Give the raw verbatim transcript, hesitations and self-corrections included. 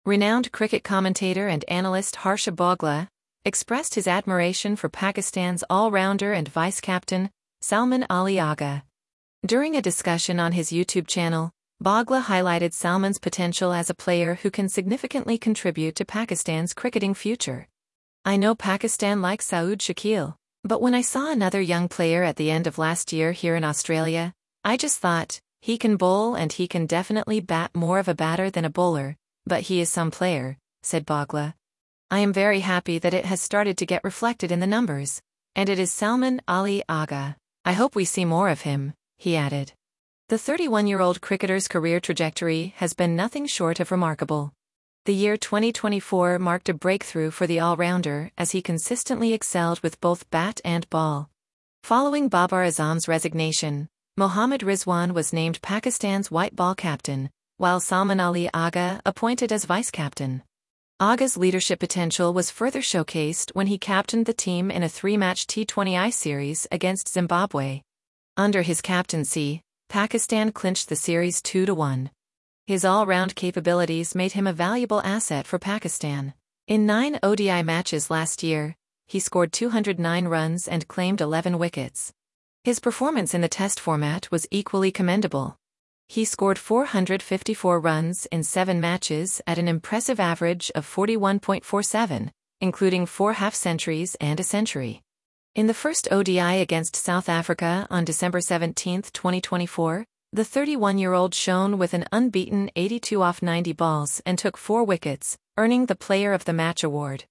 Renowned cricket commentator and analyst Harsha Bogla expressed his admiration for Pakistan's all-rounder and vice-captain, Salman Ali Agha. During a discussion on his YouTube channel, Bogla highlighted Salman's potential as a player who can significantly contribute to Pakistan's cricketing future. "I know Pakistan likes Saud Shakil, but when I saw another young player at the end of last year here in Australia, I just thought, he can bowl and he can definitely bat, more of a batter than a bowler, but he is some player," said Bogla. "I am very happy that it has started to get reflected in the numbers, and it is Salman Ali Agha. I hope we see more of him," he added. The thirty-one-year-old cricketer's career trajectory has been nothing short of remarkable. The year twenty twenty-four marked a breakthrough for the all-rounder as he consistently excelled with both bat and ball. Following Babar Azam's resignation, Mohammad Rizwan was named Pakistan's white ball captain, while Salman Ali Agha appointed as vice-captain. Agha's leadership potential was further showcased when he captained the team in a three-match T twenty I series against Zimbabwe. Under his captaincy, Pakistan clinched the series two to one. His all-round capabilities made him a valuable asset for Pakistan. In nine O D I matches last year, he scored two hundred nine runs and claimed eleven wickets. His performance in the Test format was equally commendable. He scored four hundred fifty-four runs in seven matches at an impressive average of forty-one point four seven, including four half-centuries and a century. In the first O D I against South Africa on December seventeenth, twenty twenty-four, the thirty-one-year-old shone with an unbeaten eighty-two off ninety balls and took four wickets, earning the Player of the Match award.